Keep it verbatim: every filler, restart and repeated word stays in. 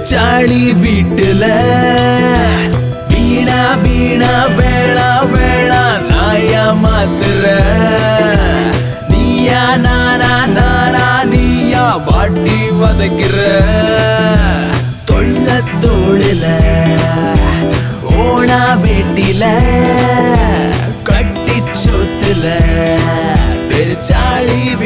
பெருச்சாளி வீட்டுல வீணா வீணா வேளா வேளா நாயா மாத்துற நீயா நானா நானா நீயா வாட்டி வதைக்கிற தொள்ள தோளுல ஓனா வேட்டில கட்டி சொத்துல பெருச்சாளி